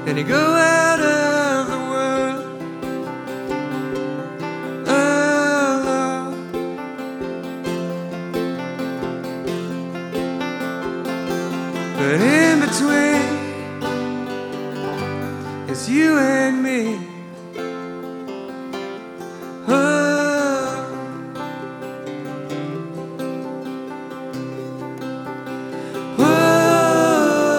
and you go out of the world alone. But in between, it's you and me.